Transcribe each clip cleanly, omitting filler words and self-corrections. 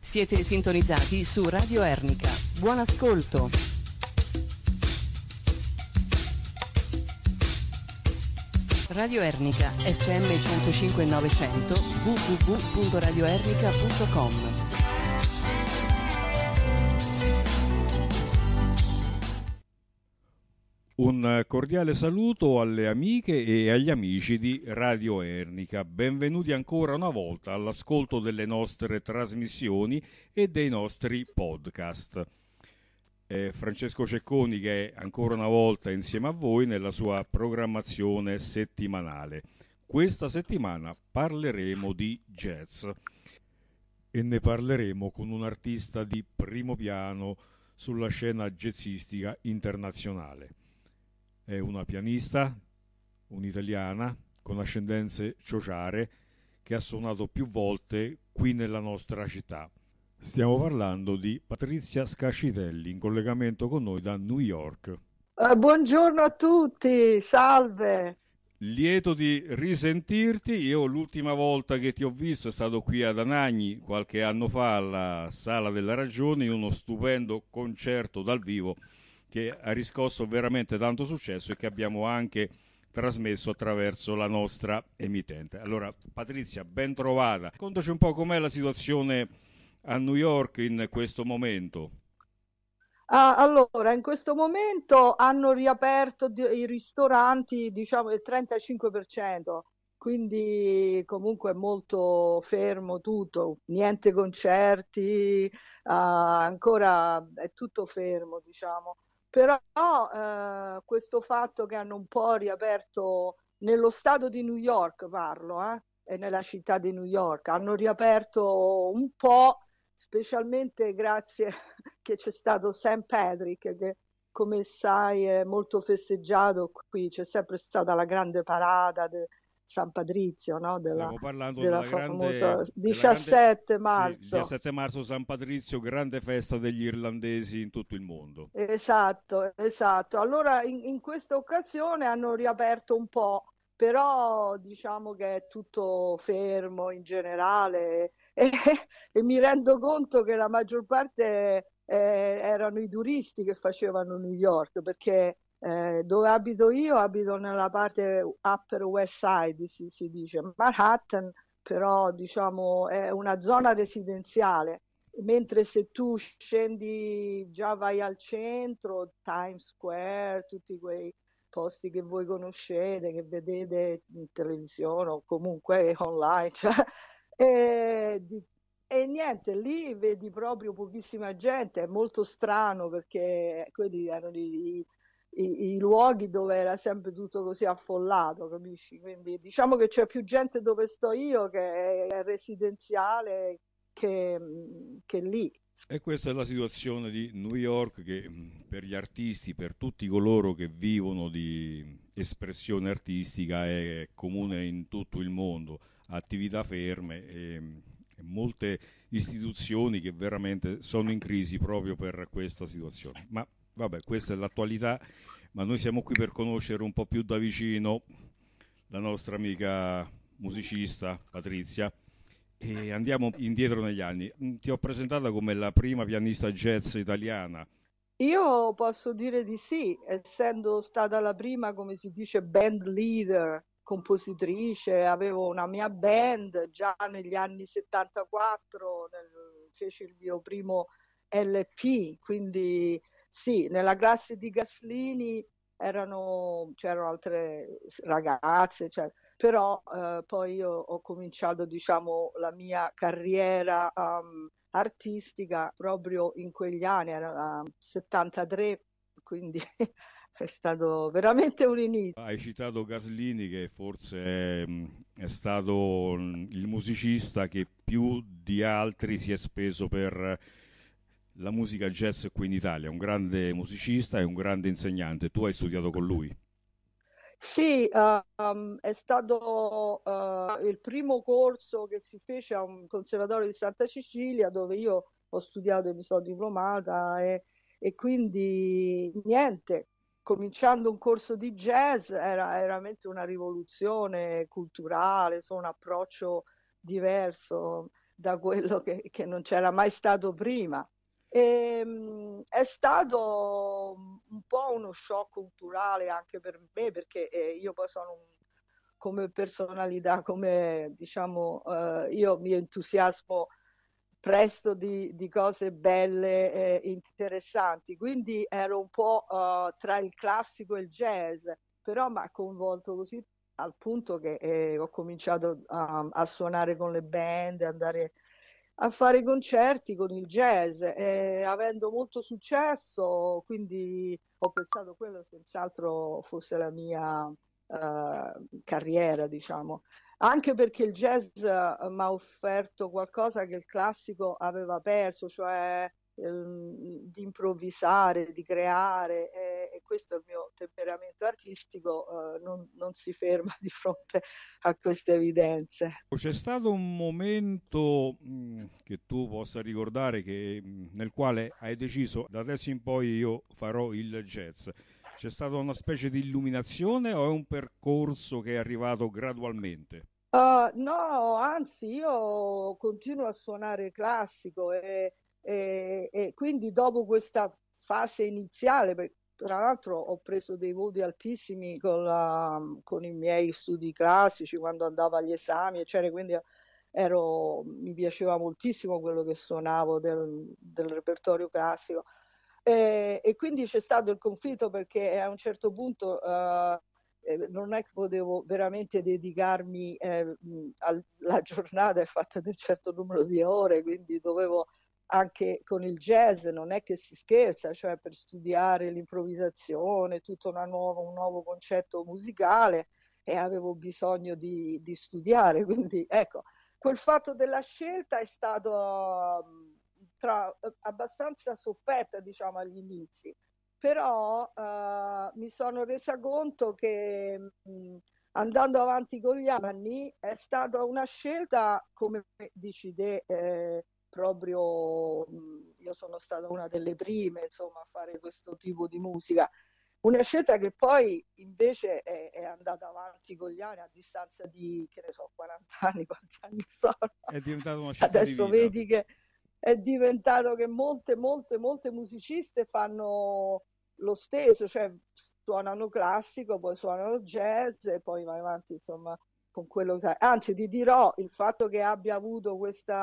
Siete sintonizzati su Radio Ernica. Buon ascolto. Radio Ernica, FM 105 900, www.radioernica.com. Un cordiale saluto alle amiche e agli amici di Radio Ernica. Benvenuti ancora una volta all'ascolto delle nostre trasmissioni e dei nostri podcast. Francesco Cecconi che è ancora una volta insieme a voi nella sua programmazione settimanale. Questa settimana parleremo di jazz e ne parleremo con un artista di primo piano sulla scena jazzistica internazionale. È una pianista, un'italiana con ascendenze ciociare che ha suonato più volte qui nella nostra città. Stiamo parlando di Patrizia Scascitelli in collegamento con noi da New York. Buongiorno a tutti, salve. Lieto di risentirti. Io l'ultima volta che ti ho visto è stato qui ad Anagni qualche anno fa alla Sala della Ragione in uno stupendo concerto dal vivo che ha riscosso veramente tanto successo e che abbiamo anche trasmesso attraverso la nostra emittente. Allora, Patrizia, ben trovata. Raccontaci un po' com'è la situazione a New York in questo momento. Allora, in questo momento hanno riaperto i ristoranti, diciamo, il 35%, quindi comunque è molto fermo tutto, niente concerti, ancora è tutto fermo, diciamo. Però questo fatto che hanno un po' riaperto nello stato di New York, parlo, e nella città di New York, hanno riaperto un po', specialmente grazie che c'è stato St. Patrick, che come sai è molto festeggiato qui, c'è sempre stata la grande parata di San Patrizio, no? Stiamo parlando della grande, famosa 17 marzo. Sì, 17 marzo San Patrizio, grande festa degli irlandesi in tutto il mondo. Esatto, esatto. Allora in questa occasione hanno riaperto un po', però diciamo che è tutto fermo in generale e mi rendo conto che la maggior parte erano i turisti che facevano New York, perché dove abito io, abito nella parte Upper West Side, si dice Manhattan, però diciamo è una zona residenziale. Mentre se tu scendi, già vai al centro, Times Square, tutti quei posti che voi conoscete, che vedete in televisione o comunque online, cioè, e, e niente, lì vedi proprio pochissima gente, è molto strano perché quelli erano i luoghi dove era sempre tutto così affollato, capisci? Quindi diciamo che c'è più gente dove sto io che è residenziale che lì. E questa è la situazione di New York che per gli artisti, per tutti coloro che vivono di espressione artistica è comune in tutto il mondo, attività ferme e molte istituzioni che veramente sono in crisi proprio per questa situazione. Ma vabbè, questa è l'attualità, ma noi siamo qui per conoscere un po' più da vicino la nostra amica musicista Patrizia. E andiamo indietro negli anni. Ti ho presentata come la prima pianista jazz italiana. Io posso dire di sì, essendo stata la prima, come si dice, band leader, compositrice, avevo una mia band già negli anni 74, feci il mio primo LP, quindi sì, nella classe di Gaslini c'erano altre ragazze, cioè, però poi io ho cominciato, diciamo, la mia carriera artistica proprio in quegli anni, era 73, quindi è stato veramente un inizio. Hai citato Gaslini che forse è stato il musicista che più di altri si è speso per la musica jazz qui in Italia, un grande musicista e un grande insegnante. Tu hai studiato con lui? Sì, è stato il primo corso che si fece a un conservatorio di Santa Cecilia dove io ho studiato e mi sono diplomata e quindi niente, cominciando un corso di jazz era veramente una rivoluzione culturale, un approccio diverso. da quello che non c'era mai stato prima. È stato un po' uno shock culturale anche per me, perché io poi sono come personalità, come diciamo, io mi entusiasmo presto di cose belle e interessanti, quindi ero un po' tra il classico e il jazz, però mi ha coinvolto così al punto che ho cominciato a suonare con le band, andare a fare concerti con il jazz, avendo molto successo, quindi ho pensato quello senz'altro fosse la mia carriera, diciamo. Anche perché il jazz mi ha offerto qualcosa che il classico aveva perso, cioè di improvvisare, di creare, e questo è il mio temperamento artistico, non si ferma di fronte a queste evidenze. C'è stato un momento che tu possa ricordare nel quale hai deciso da adesso in poi io farò il jazz. C'è stata una specie di illuminazione o è un percorso che è arrivato gradualmente? No, anzi, io continuo a suonare classico e quindi dopo questa fase iniziale, tra l'altro ho preso dei voti altissimi con i miei studi classici quando andavo agli esami, eccetera, quindi mi piaceva moltissimo quello che suonavo del repertorio classico. E quindi c'è stato il conflitto perché a un certo punto non è che potevo veramente dedicarmi alla giornata è fatta di un certo numero di ore, quindi dovevo anche con il jazz non è che si scherza, cioè per studiare l'improvvisazione, tutto un nuovo concetto musicale e avevo bisogno di studiare, quindi ecco, quel fatto della scelta è stato abbastanza sofferta, diciamo, agli inizi, però mi sono resa conto che andando avanti con gli anni è stata una scelta, come dici te, proprio io sono stata una delle prime, insomma, a fare questo tipo di musica. Una scelta che poi invece è andata avanti con gli anni a distanza di, che ne so, 40 anni, quanti anni sono? È diventata una scelta di Adesso vita. vedi che è diventato che molte musiciste fanno lo stesso, cioè suonano classico, poi suonano jazz e poi vai avanti, insomma, con quello che sai. Anzi, ti dirò il fatto che abbia avuto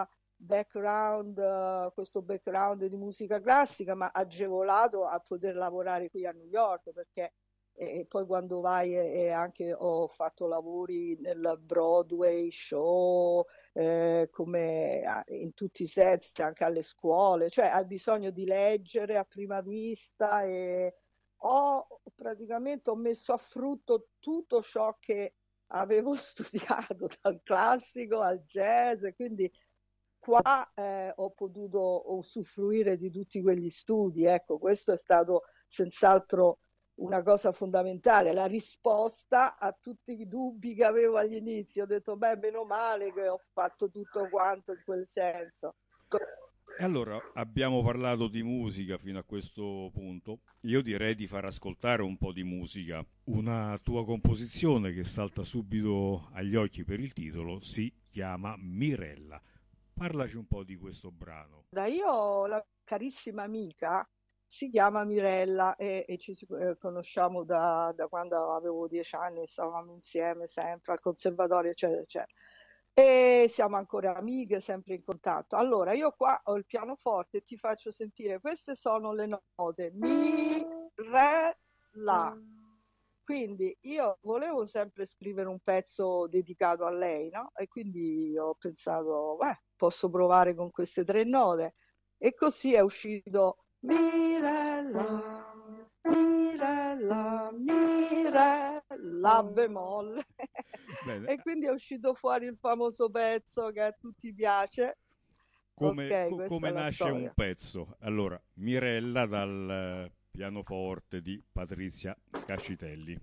questo background di musica classica mi ha agevolato a poter lavorare qui a New York, perché e poi quando vai e anche ho fatto lavori nel Broadway show, come in tutti i sensi, anche alle scuole, cioè hai bisogno di leggere a prima vista e praticamente ho messo a frutto tutto ciò che avevo studiato, dal classico al jazz, e quindi qua ho potuto usufruire di tutti quegli studi. Ecco, questo è stato senz'altro una cosa fondamentale, la risposta a tutti i dubbi che avevo all'inizio. Ho detto, beh, meno male che ho fatto tutto quanto in quel senso. E allora abbiamo parlato di musica fino a questo punto. Io direi di far ascoltare un po' di musica. Una tua composizione che salta subito agli occhi per il titolo si chiama Mirella. Parlaci un po' di questo brano. Io, la carissima amica, si chiama Mirella e conosciamo da quando avevo 10 anni, stavamo insieme sempre al conservatorio, eccetera, eccetera. E siamo ancora amiche, sempre in contatto. Allora, io qua ho il pianoforte e ti faccio sentire, queste sono le note, mi, re, la. Quindi io volevo sempre scrivere un pezzo dedicato a lei, no? E quindi ho pensato, beh, posso provare con queste 3 note. E così è uscito Mirella, Mirella, Mirella, bemolle. Bene, E quindi è uscito fuori il famoso pezzo che a tutti piace. Ok, questa come è la nasce un storia. pezzo? Allora, Mirella dal pianoforte di Patrizia Scascitelli.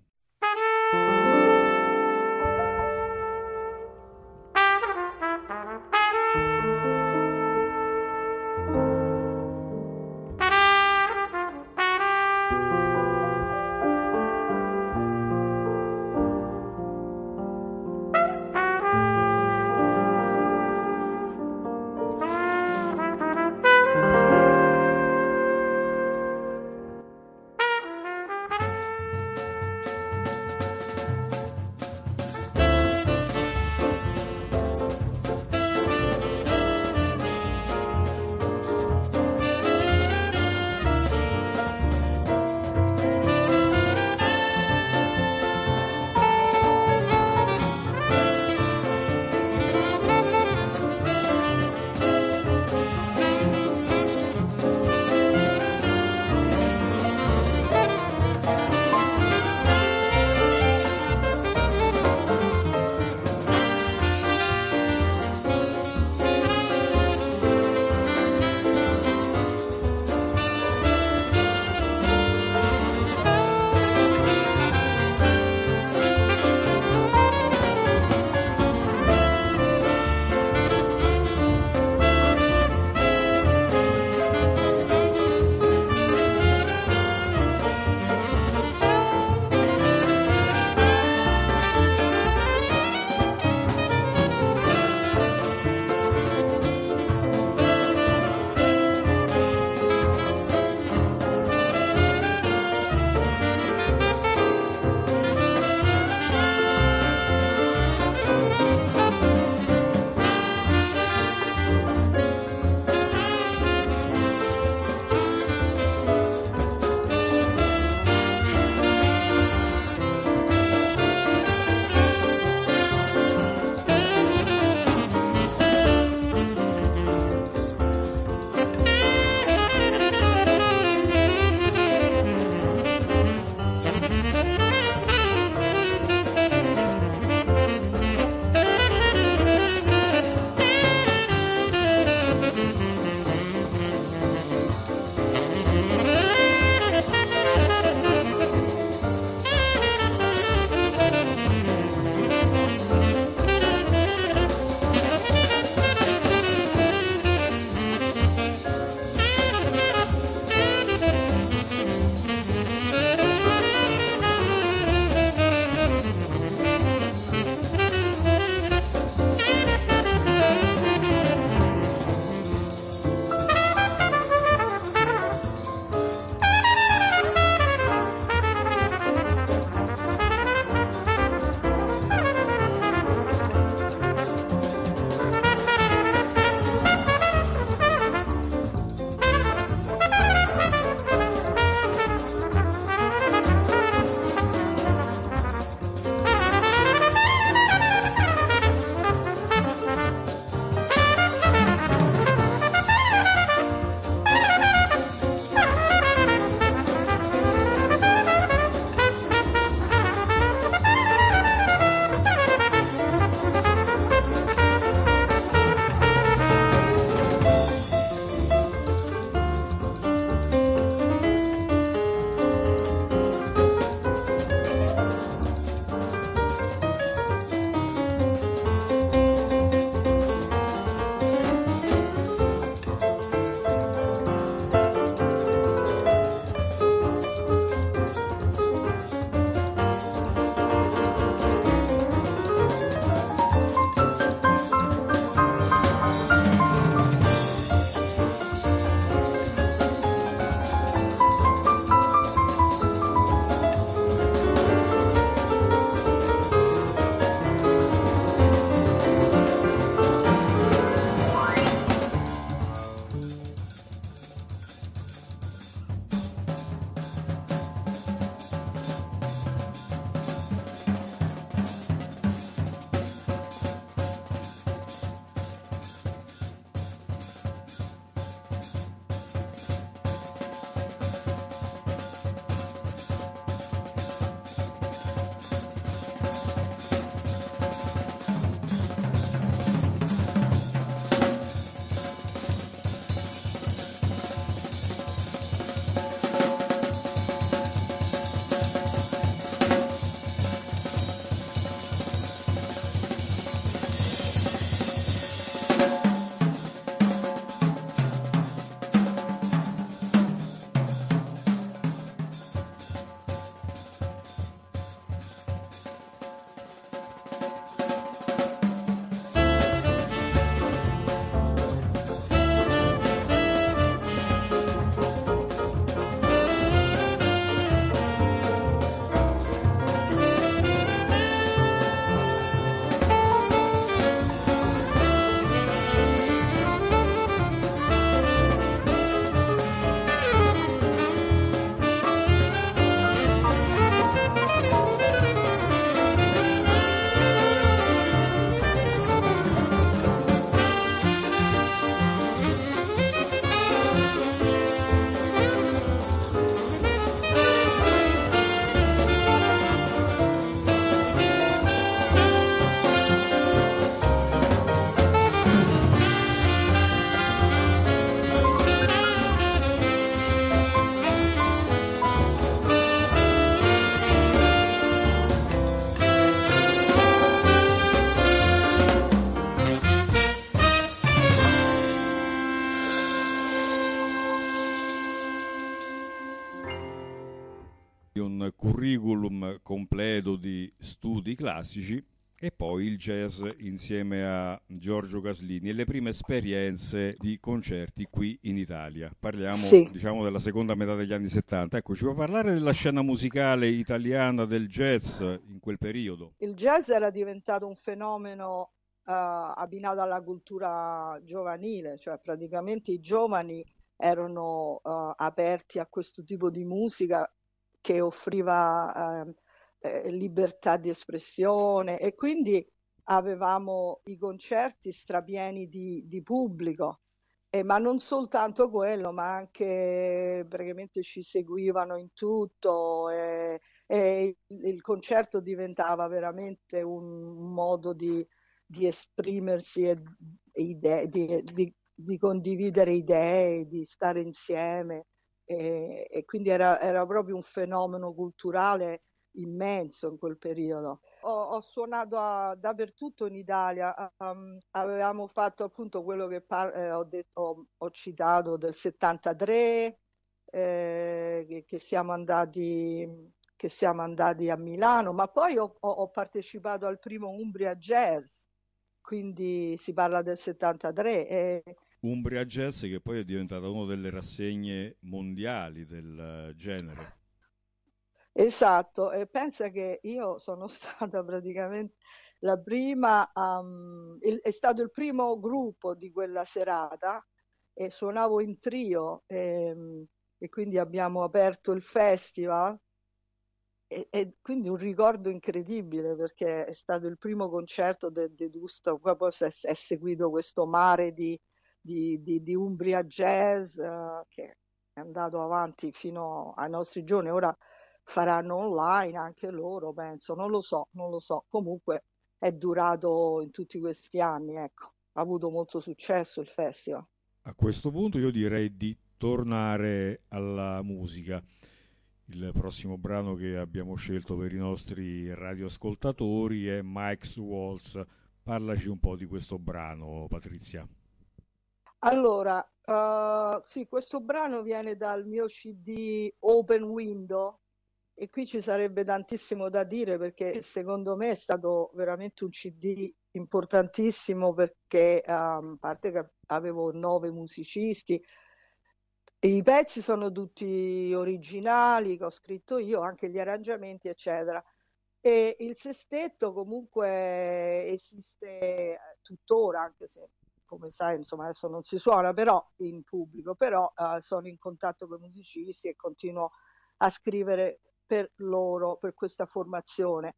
un curriculum completo di studi classici e poi il jazz insieme a Giorgio Caslini e le prime esperienze di concerti qui in Italia. Parliamo, Sì. diciamo, della seconda metà degli anni 70. Ecco, ci può parlare della scena musicale italiana del jazz in quel periodo? Il jazz era diventato un fenomeno abbinato alla cultura giovanile, cioè praticamente i giovani erano aperti a questo tipo di musica che offriva libertà di espressione e quindi avevamo i concerti strapieni di pubblico. Ma non soltanto quello, ma anche praticamente ci seguivano in tutto e il concerto diventava veramente un modo di esprimersi e di condividere idee, di stare insieme e quindi era proprio un fenomeno culturale immenso in quel periodo. Ho suonato dappertutto in Italia, avevamo fatto appunto quello che ho citato del 73, che siamo andati a Milano, ma poi ho partecipato al primo Umbria Jazz, quindi si parla del 73. Umbria Jazz, che poi è diventata una delle rassegne mondiali del genere. Esatto, e pensa che io sono stata praticamente la prima, è stato il primo gruppo di quella serata e suonavo in trio e quindi abbiamo aperto il festival e quindi un ricordo incredibile perché è stato il primo concerto di Gusto, poi è seguito questo mare di Umbria Jazz che è andato avanti fino ai nostri giorni. Ora faranno online anche loro, penso, non lo so. Comunque è durato in tutti questi anni, ecco. Ha avuto molto successo il festival. A questo punto io direi di tornare alla musica. Il prossimo brano che abbiamo scelto per i nostri radioascoltatori è Mike's Waltz. Parlaci un po' di questo brano, Patrizia. Allora, sì, questo brano viene dal mio CD Open Window e qui ci sarebbe tantissimo da dire perché secondo me è stato veramente un CD importantissimo perché a parte che avevo 9 musicisti, i pezzi sono tutti originali che ho scritto io, anche gli arrangiamenti, eccetera. E il sestetto comunque esiste tuttora, anche se come sai, insomma, adesso non si suona però in pubblico, però sono in contatto con i musicisti e continuo a scrivere per loro, per questa formazione.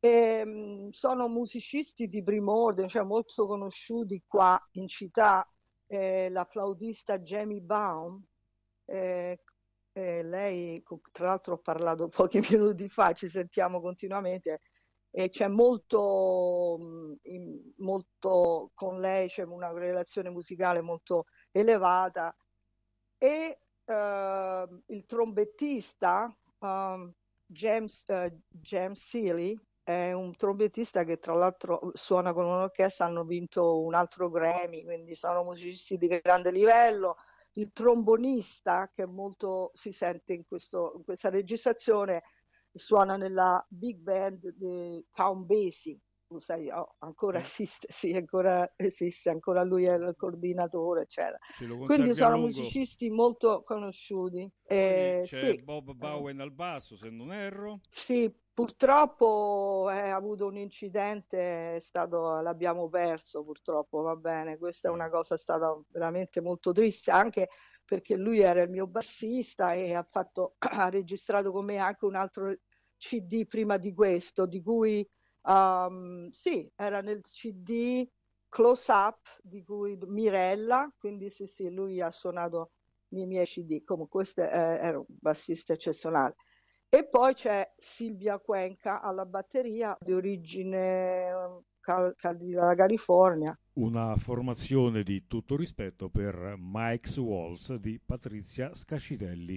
Sono musicisti di primo ordine, cioè molto conosciuti qua in città, la flautista Jamie Baum, eh, lei, tra l'altro ho parlato pochi minuti fa, ci sentiamo continuamente e c'è molto con lei, c'è una relazione musicale molto elevata e il trombettista James Seeley è un trombettista che tra l'altro suona con un'orchestra, hanno vinto un altro Grammy, quindi sono musicisti di grande livello. Il trombonista, che molto si sente in questa registrazione, suona nella big band di Count Basie. Lo sai, ancora esiste, sì, ancora esiste, ancora lui è il coordinatore, eccetera. Quindi sono musicisti molto conosciuti. Poi c'è Sì, Bob Bowen al basso, se non erro. sì, purtroppo ha avuto un incidente, l'abbiamo perso purtroppo, va bene, questa è una cosa stata veramente molto triste, anche perché lui era il mio bassista e ha registrato con me anche un altro CD prima di questo, di cui sì, era nel CD Close Up di cui Mirella, quindi sì, lui ha suonato nei miei CD, comunque questo era un bassista eccezionale. E poi c'è Silvia Cuenca alla batteria, di origine dalla California. Una formazione di tutto rispetto per Mike's Waltz di Patrizia Scacitelli.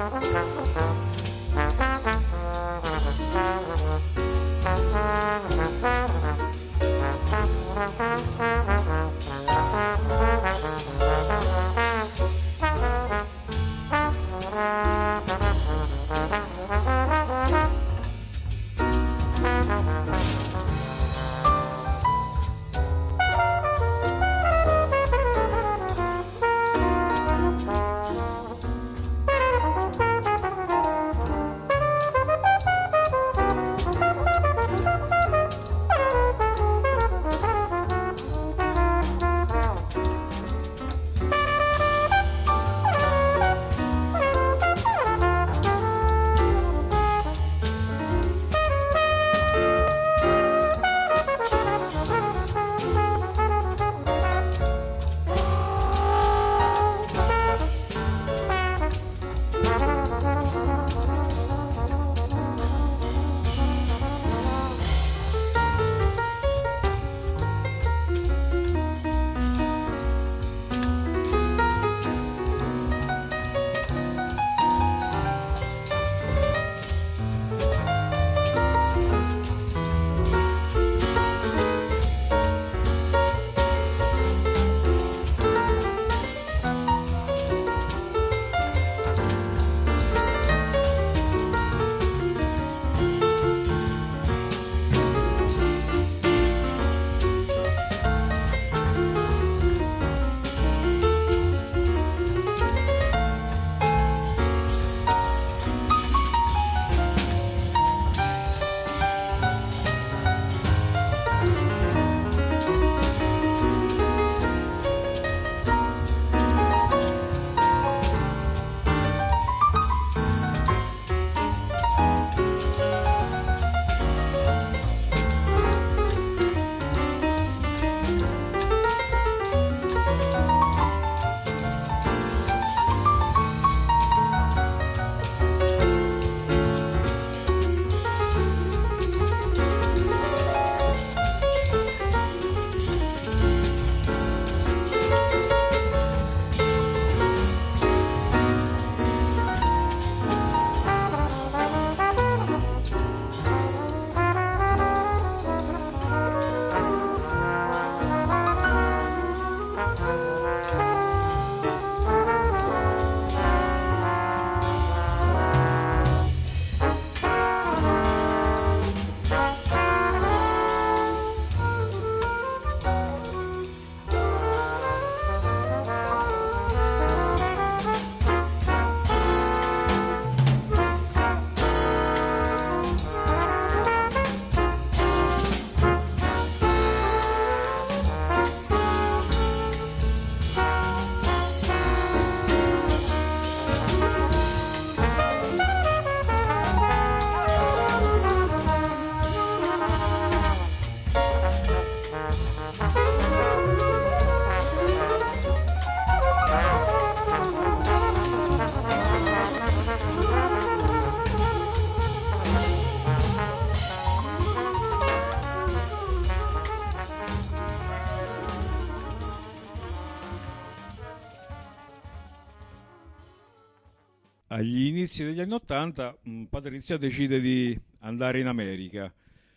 Agli inizi degli anni '80 Patrizia decide di andare in America.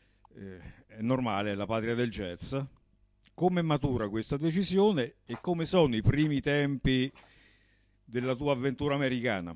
È normale, è la patria del jazz. Come matura questa decisione e come sono i primi tempi della tua avventura americana?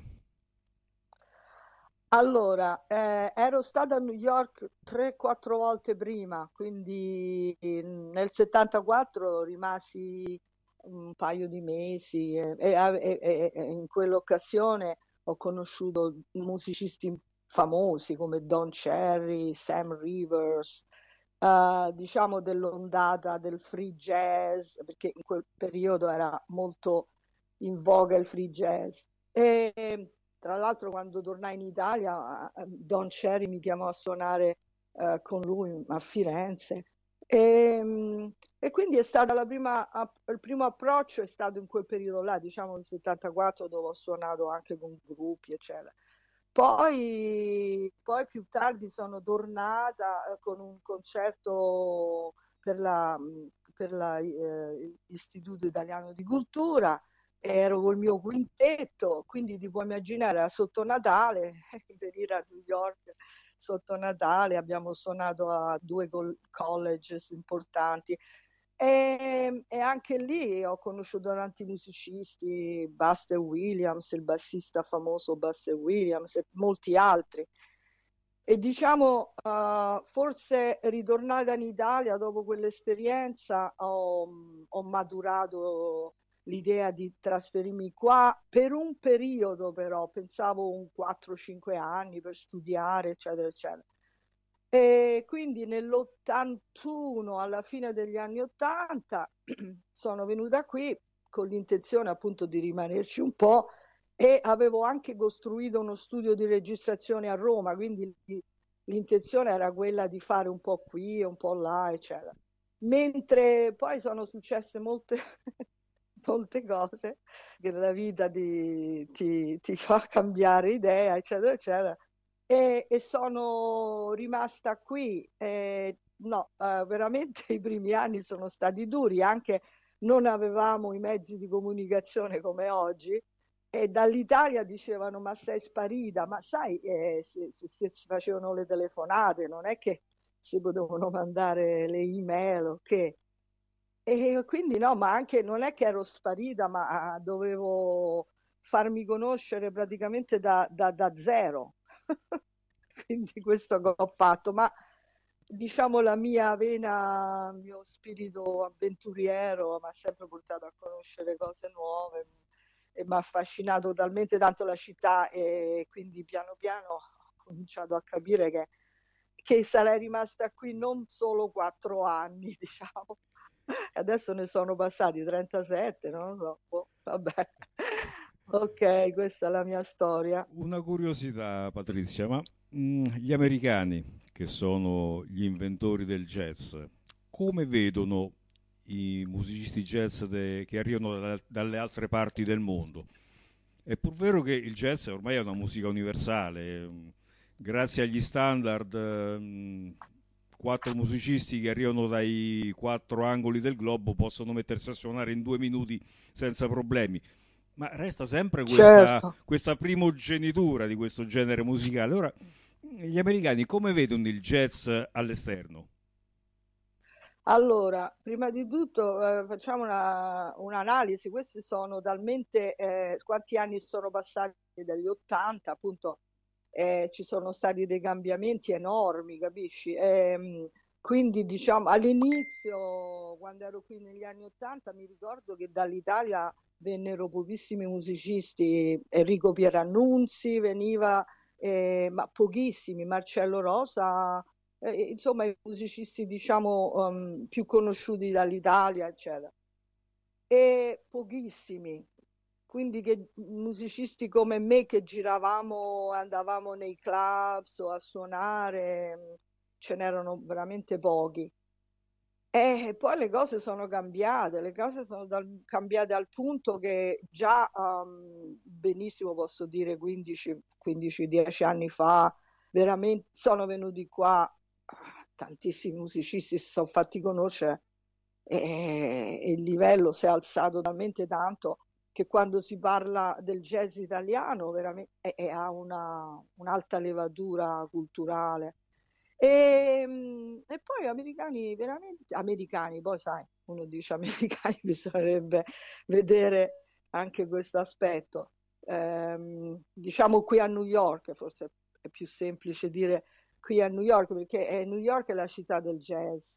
Allora, ero stata a New York 3-4 volte prima, quindi nel 74 rimasi un paio di mesi e in quell'occasione ho conosciuto musicisti famosi come Don Cherry, Sam Rivers, diciamo dell'ondata del free jazz, perché in quel periodo era molto in voga il free jazz. E tra l'altro quando tornai in Italia, Don Cherry mi chiamò a suonare con lui a Firenze. E quindi è stata il primo approccio è stato in quel periodo là, diciamo nel 74, dove ho suonato anche con gruppi, eccetera. Poi più tardi sono tornata con un concerto per l'Istituto Italiano di Cultura ero col mio quintetto, quindi ti puoi immaginare, era sotto Natale, venire a New York sotto Natale, abbiamo suonato a due colleges importanti e anche lì ho conosciuto tanti musicisti, Buster Williams, il bassista famoso Buster Williams e molti altri. E diciamo, forse ritornata in Italia dopo quell'esperienza ho maturato l'idea di trasferirmi qua per un periodo, però pensavo un 4-5 anni per studiare, eccetera, eccetera. E quindi nell'81, alla fine degli anni 80, sono venuta qui con l'intenzione appunto di rimanerci un po' e avevo anche costruito uno studio di registrazione a Roma, quindi l'intenzione era quella di fare un po' qui, un po' là, eccetera. Mentre poi sono successe molte, molte cose che la vita ti fa cambiare idea, eccetera, eccetera. E sono rimasta qui. No, veramente i primi anni sono stati duri, anche non avevamo i mezzi di comunicazione come oggi e dall'Italia dicevano ma sei sparita, ma sai, se si facevano le telefonate, non è che si potevano mandare le email o che. E quindi no, ma anche non è che ero sparita, ma dovevo farmi conoscere praticamente da zero. Quindi questo che ho fatto, ma diciamo la mia vena, il mio spirito avventuriero mi ha sempre portato a conoscere cose nuove e mi ha affascinato talmente tanto la città e quindi piano piano ho cominciato a capire che sarei rimasta qui non solo 4 anni, diciamo. Adesso ne sono passati 37, non lo so. Vabbè. Ok, questa è la mia storia. Una curiosità, Patrizia, ma gli americani, che sono gli inventori del jazz, come vedono i musicisti jazz che arrivano dalle altre parti del mondo? È pur vero che il jazz ormai è una musica universale, grazie agli standard, quattro musicisti che arrivano dai quattro angoli del globo possono mettersi a suonare in 2 minuti senza problemi. Ma resta sempre Certo. questa primogenitura di questo genere musicale. Ora, gli americani come vedono il jazz all'esterno? Allora, prima di tutto facciamo un'analisi. Questi sono talmente, quanti anni sono passati dagli 80, appunto, ci sono stati dei cambiamenti enormi, capisci? Quindi diciamo all'inizio, quando ero qui negli anni 80, mi ricordo che dall'Italia vennero pochissimi musicisti, Enrico Pierannunzi veniva, ma pochissimi, Marcello Rosa, insomma i musicisti diciamo più conosciuti dall'Italia, eccetera. E pochissimi, quindi che musicisti come me che giravamo, andavamo nei clubs o a suonare, ce n'erano veramente pochi. E poi le cose sono cambiate, le cose sono cambiate al punto che già benissimo posso dire 15-10 anni fa, veramente sono venuti qua tantissimi musicisti, si sono fatti conoscere e il livello si è alzato talmente tanto che quando si parla del jazz italiano veramente ha un'alta levatura culturale. E poi americani, veramente americani, poi sai, uno dice americani, bisognerebbe vedere anche questo aspetto. Diciamo qui a New York, forse è più semplice dire qui a New York, perché New York è la città del jazz.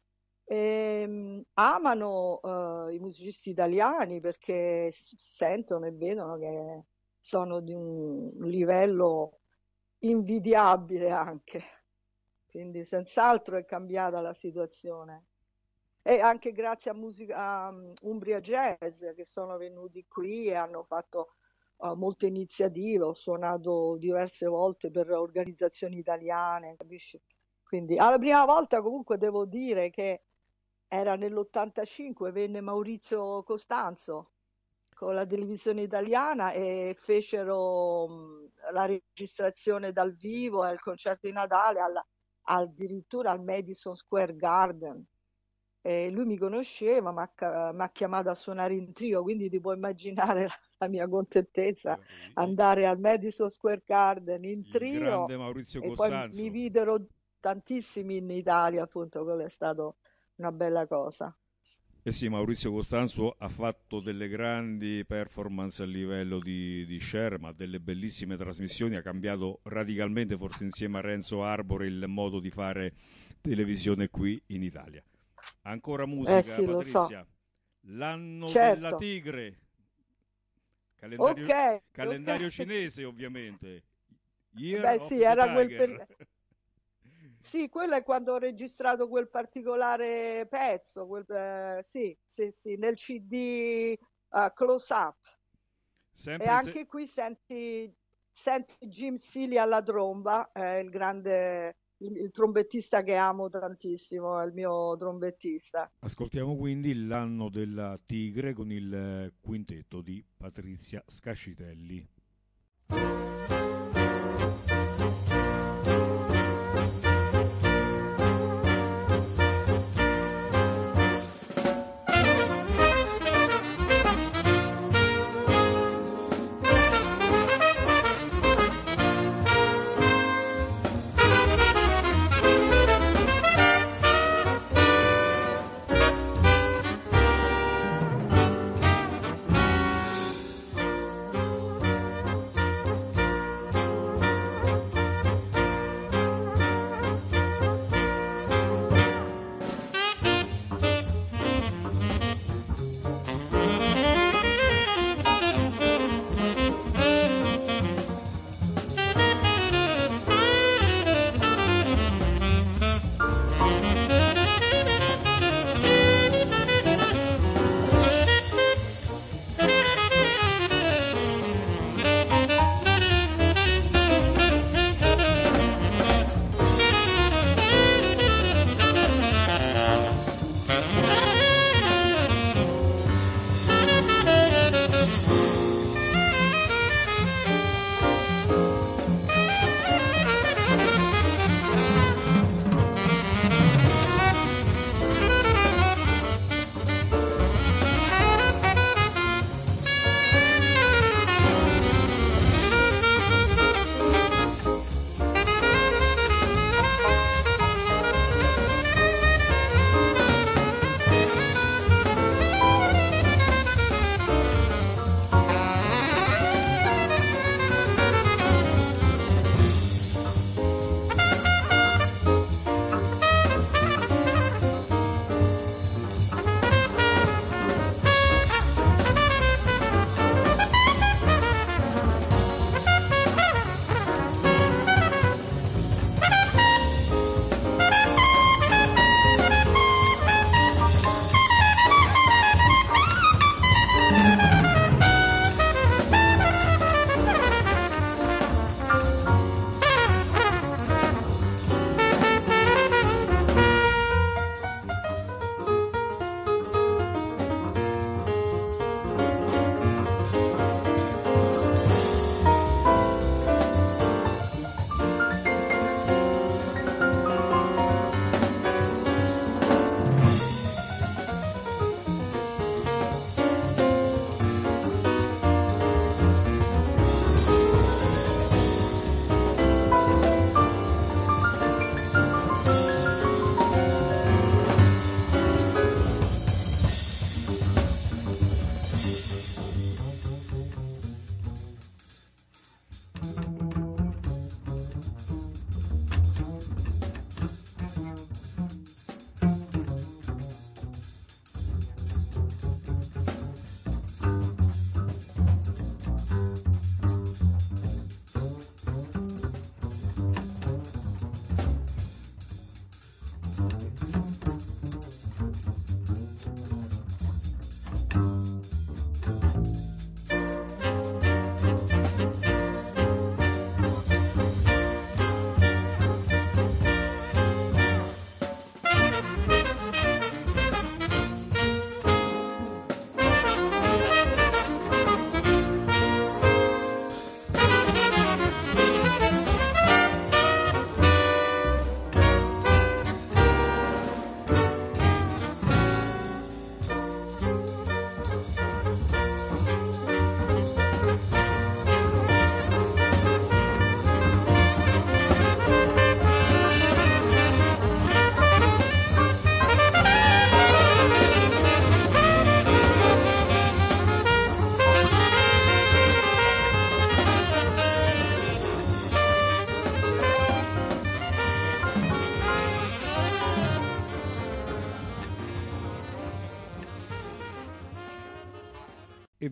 Amano i musicisti italiani perché sentono e vedono che sono di un livello invidiabile anche. Quindi senz'altro è cambiata la situazione. E anche grazie a Umbria Jazz che sono venuti qui e hanno fatto molte iniziative, ho suonato diverse volte per organizzazioni italiane, capisci? Quindi alla prima volta comunque devo dire che era nell'85, venne Maurizio Costanzo con la televisione italiana e fecero la registrazione dal vivo al concerto di Natale addirittura al Madison Square Garden. e lui mi conosceva, m'ha chiamato a suonare in trio, quindi ti puoi immaginare la mia contentezza andare al Madison Square Garden in il trio, grande Maurizio e poi mi Costanzo. videro tantissimi in Italia, appunto, quello è stato una bella cosa. Eh sì, Maurizio Costanzo ha fatto delle grandi performance a livello di share, ma delle bellissime trasmissioni, ha cambiato radicalmente, forse insieme a Renzo Arbore, il modo di fare televisione qui in Italia. Ancora Eh musica, sì, lo so, Patrizia. L'anno della certo. tigre, Ok, ok. calendario cinese ovviamente. Year Beh, of sì, the era quel Tiger. periodo. Sì, quello è quando ho registrato quel particolare pezzo, sì, sì, sì, nel CD Close Up. E Sempre se- anche qui senti Jim Seeley alla tromba, il grande, il trombettista che amo tantissimo, è il mio trombettista. Ascoltiamo quindi l'anno della tigre con il quintetto di Patrizia Scascitelli.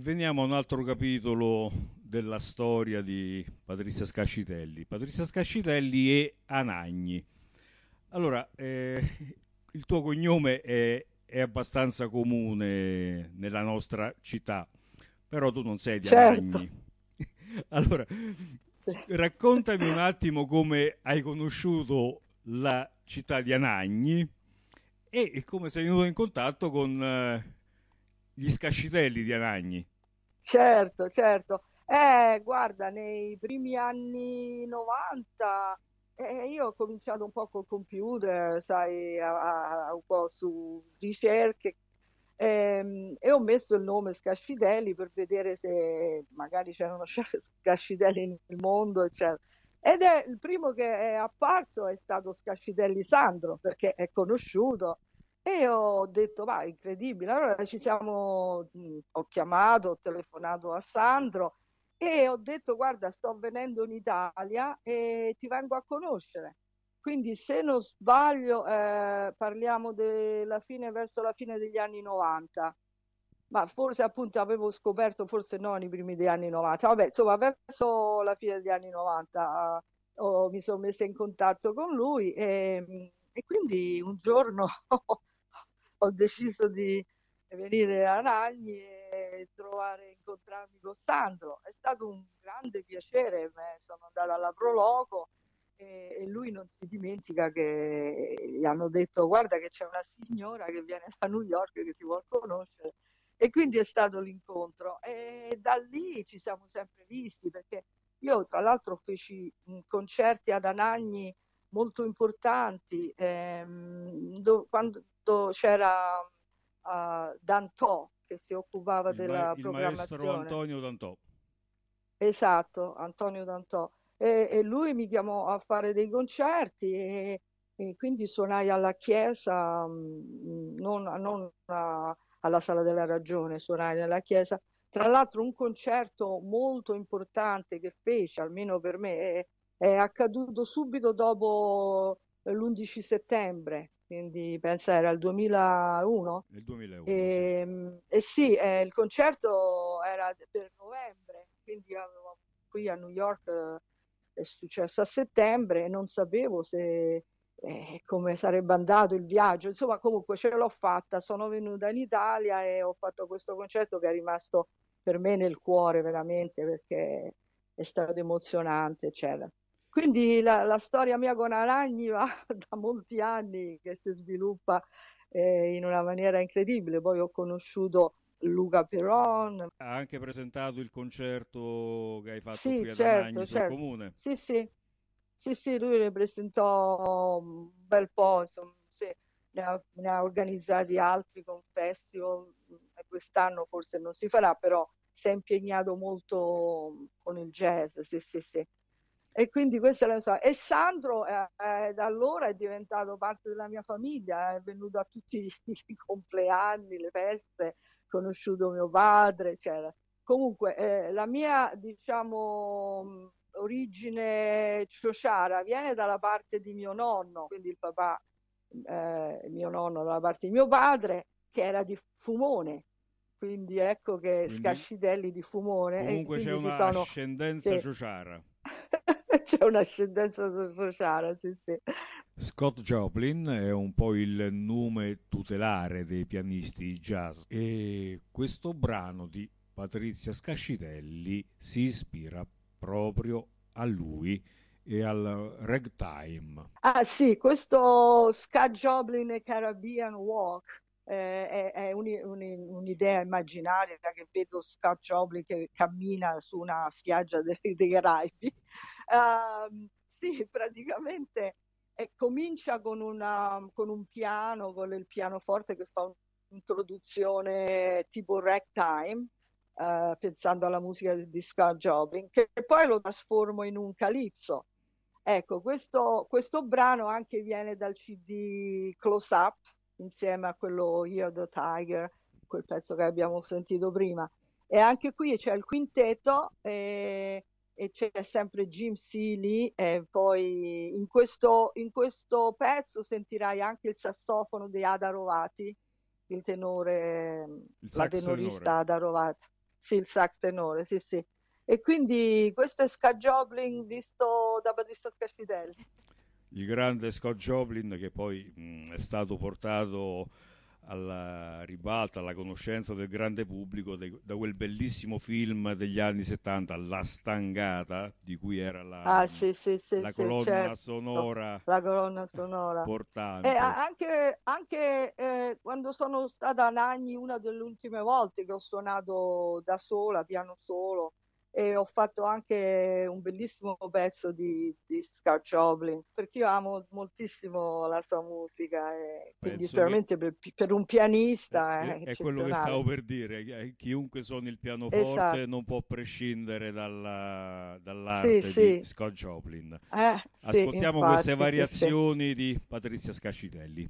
veniamo a un altro capitolo della storia di Patrizia Scascitelli. Patrizia Scascitelli e Anagni. Allora, il tuo cognome è abbastanza comune nella nostra città, però tu non sei di Certo. Anagni. Allora, Sì. raccontami un attimo come hai conosciuto la città di Anagni e come sei venuto in contatto con gli Scascitelli di Anagni. Certo, certo. Guarda, nei primi anni 90 io ho cominciato un po' col computer, sai, un po' su ricerche, e ho messo il nome Scascitelli per vedere se magari c'erano Scascitelli nel mondo, eccetera. Ed è il primo che è apparso è stato Scascitelli Sandro, perché è conosciuto. E ho detto, va, incredibile. Allora ho chiamato, ho telefonato a Sandro e ho detto, guarda, sto venendo in Italia e ti vengo a conoscere. Quindi, se non sbaglio, parliamo della fine, verso la fine degli anni 90, ma forse appunto avevo scoperto, forse no, nei primi degli anni 90. Vabbè, insomma, verso la fine degli anni 90 mi sono messa in contatto con lui e quindi un giorno ho deciso di venire a Ragni e incontrarmi con Sandro. È stato un grande piacere, sono andata alla Proloco e lui non si dimentica che gli hanno detto guarda che c'è una signora che viene da New York che ti vuol conoscere e quindi è stato l'incontro e da lì ci siamo sempre visti perché io tra l'altro feci concerti ad Anagni molto importanti quando c'era Dantò che si occupava della Il maestro programmazione. Antonio Dantò. Esatto, Antonio Dantò. E lui mi chiamò a fare dei concerti e quindi suonai alla chiesa, non alla Sala della Ragione, suonai nella chiesa. Tra l'altro un concerto molto importante che fece, almeno per me, è accaduto subito dopo l'11 settembre, quindi pensa era il 2001. Nel 2001, sì. E sì, il concerto era per novembre, quindi qui a New York è successo a settembre e non sapevo se, come sarebbe andato il viaggio. Insomma, comunque ce l'ho fatta, sono venuta in Italia e ho fatto questo concerto che è rimasto per me nel cuore veramente perché è stato emozionante, eccetera. Quindi la storia mia con Aragni va da molti anni che si sviluppa in una maniera incredibile. Poi ho conosciuto Luca Peron. Ha anche presentato il concerto che hai fatto Sì, qui ad Anagni certo, sul certo. comune. Sì, sì, sì, sì, lui ne presentò un bel po', insomma, sì, ne ha organizzati altri con festival. Quest'anno forse non si farà, però si è impegnato molto con il jazz, sì, sì, sì. E quindi questa è la storia. E Sandro da allora è diventato parte della mia famiglia, è venuto a tutti i compleanni, le feste, conosciuto mio padre, eccetera. Comunque, la mia, diciamo, origine ciociara viene dalla parte di mio nonno, quindi il papà, mio nonno dalla parte di mio padre, che era di Fumone. Quindi ecco che Quindi Scascitelli di Fumone, e comunque c'è quindi ci una sono, ascendenza sì, ciociara. c'è un'ascendenza sociale, sì, sì. Scott Joplin è un po' il nome tutelare dei pianisti jazz e questo brano di Patrizia Scascitelli si ispira proprio a lui e al ragtime. Ah sì, questo Scott Joplin e Caribbean Walk è un'idea immaginaria che vedo Scott Joplin che cammina su una spiaggia dei Caraibi. Sì, praticamente comincia con un piano, con il pianoforte che fa un'introduzione tipo ragtime, pensando alla musica di Scott Joplin, che poi lo trasformo in un calypso. Ecco, questo brano anche viene dal CD Close Up, insieme a quello Year the Tiger, quel pezzo che abbiamo sentito prima. E anche qui c'è il quintetto e c'è sempre Jim Seeley e poi in questo pezzo sentirai anche il sassofono di Ada Rovati, il tenore, Il la sax tenore. tenorista Ada Rovati. sì, il sax tenore, sì, sì. E quindi questo è Scott Joplin visto da Battista Scacitelli. Il grande Scott Joplin che poi è stato portato alla ribalta, alla conoscenza del grande pubblico da quel bellissimo film degli anni 70, La Stangata, di cui era Ah, sì, sì, sì, la sì, colonna certo, sonora la colonna sonora. E portante. anche quando sono stata a Nagni, una delle ultime volte che ho suonato da sola, piano solo, e ho fatto anche un bellissimo pezzo di Scott Joplin, perché io amo moltissimo la sua musica, e quindi Penso che veramente per un pianista è è quello che stavo eccezionale. per dire. Chiunque suoni il pianoforte Esatto, non può prescindere sì, dall'arte di sì, Scott Joplin. sì, Ascoltiamo queste infatti, sì, sì. variazioni di Patrizia Scacitelli.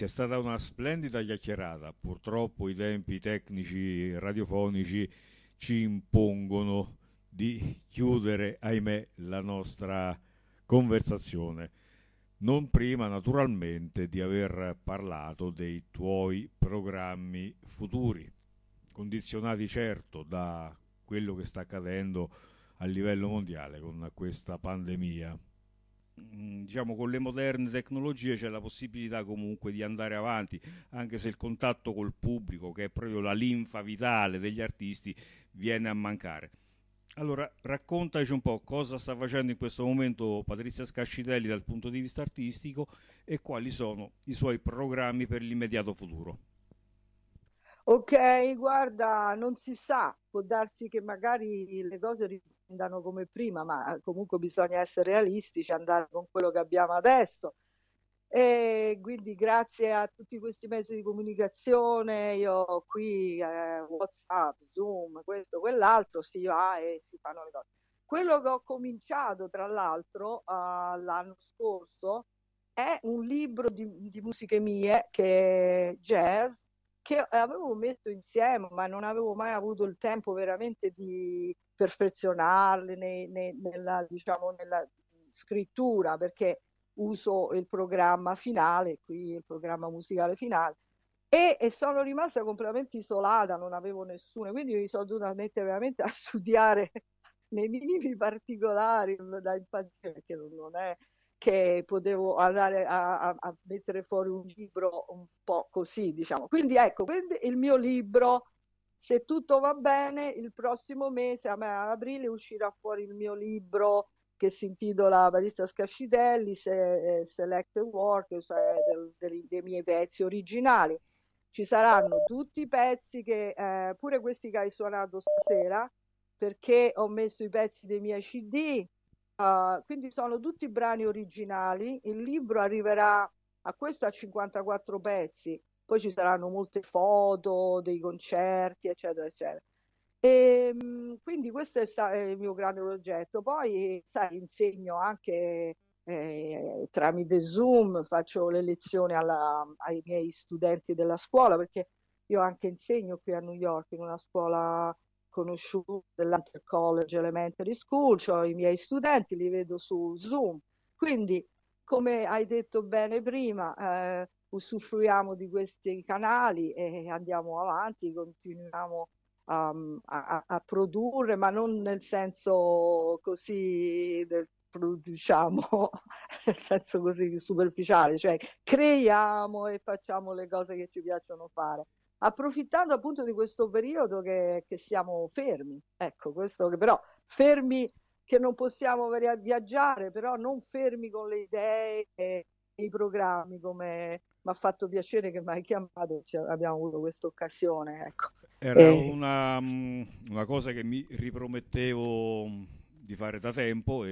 Patrizia, è stata una splendida chiacchierata. Purtroppo i tempi tecnici radiofonici ci impongono di chiudere, ahimè, la nostra conversazione. Non prima, naturalmente, di aver parlato dei tuoi programmi futuri, condizionati certo da quello che sta accadendo a livello mondiale con questa pandemia. Diciamo, con le moderne tecnologie c'è la possibilità comunque di andare avanti, anche se il contatto col pubblico, che è proprio la linfa vitale degli artisti, viene a mancare. Allora, raccontaci un po' cosa sta facendo in questo momento Patrizia Scascitelli dal punto di vista artistico e quali sono i suoi programmi per l'immediato futuro. Ok, guarda, non si sa, può darsi che magari le cose riprendano come prima, ma comunque bisogna essere realistici, andare con quello che abbiamo adesso. E quindi grazie a tutti questi mezzi di comunicazione, io ho qui WhatsApp, Zoom, questo, quell'altro, si va e si fanno le cose. Quello che ho cominciato, tra l'altro, l'anno scorso, è un libro di musiche mie, che è jazz, che avevo messo insieme, ma non avevo mai avuto il tempo veramente di perfezionarle diciamo, nella scrittura, perché uso il programma finale, qui il programma musicale finale, e sono rimasta completamente isolata, non avevo nessuno, quindi mi sono dovuta mettere veramente a studiare nei minimi particolari da impazzire, perché non è che potevo andare a mettere fuori un libro un po' così, diciamo. Quindi ecco, quindi il mio libro, se tutto va bene, il prossimo mese, a aprile, uscirà fuori il mio libro che si intitola Patrizia Scascitelli, Selected Work, cioè dei miei pezzi originali. Ci saranno tutti i pezzi che, pure questi che hai suonato stasera, perché ho messo i pezzi dei miei CD, quindi sono tutti brani originali. Il libro arriverà a questo a 54 pezzi, poi ci saranno molte foto dei concerti, eccetera, eccetera. Quindi questo è il mio grande progetto. Poi, sai, insegno anche tramite Zoom, faccio le lezioni ai miei studenti della scuola, perché io anche insegno qui a New York in una scuola conosciuta dell'Hunter College Elementary School, cioè i miei studenti li vedo su Zoom. Quindi, come hai detto bene prima, usufruiamo di questi canali e andiamo avanti, continuiamo a produrre, ma non nel senso così produciamo, nel senso così superficiale, cioè creiamo e facciamo le cose che ci piacciono fare, approfittando appunto di questo periodo che siamo fermi, ecco, questo che però fermi, che non possiamo viaggiare, però non fermi con le idee e i programmi, come mi ha fatto piacere che mi hai chiamato, abbiamo avuto questa occasione, ecco. Era una cosa che mi ripromettevo di fare da tempo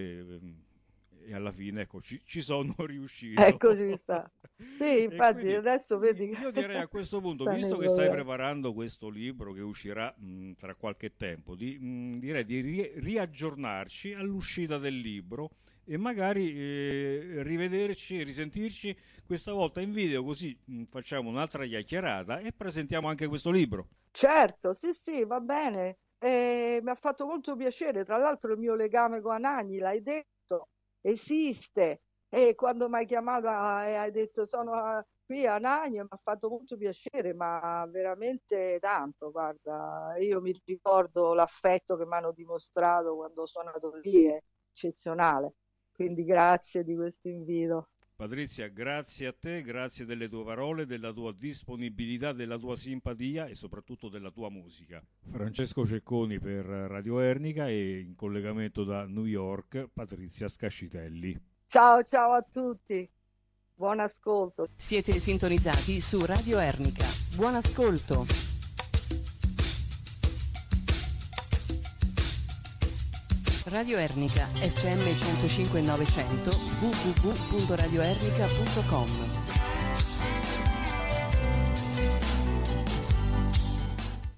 e alla fine, ecco, ci sono riuscito. Ecco, ci sta. Sì, infatti quindi adesso vedi io direi a questo punto, sta nei visto che stai programmi. preparando questo libro che uscirà tra qualche tempo, direi di riaggiornarci all'uscita del libro e magari rivederci, risentirci questa volta in video, così facciamo un'altra chiacchierata e presentiamo anche questo libro. Certo, sì, sì, va bene. Mi ha fatto molto piacere. Tra l'altro, il mio legame con Anagni, l'hai detto, esiste. E quando mi hai chiamato e hai detto sono qui a Anagni, mi ha fatto molto piacere, ma veramente tanto. Guarda, io mi ricordo l'affetto che mi hanno dimostrato quando sono andato lì, è eccezionale. Quindi grazie di questo invito. Patrizia, grazie a te, grazie delle tue parole, della tua disponibilità, della tua simpatia e soprattutto della tua musica. Francesco Cecconi per Radio Ernica e in collegamento da New York Patrizia Scascitelli. Ciao, ciao a tutti. Buon ascolto. Siete sintonizzati su Radio Ernica. Buon ascolto. Radio Ernica FM 105 900 www.radioernica.com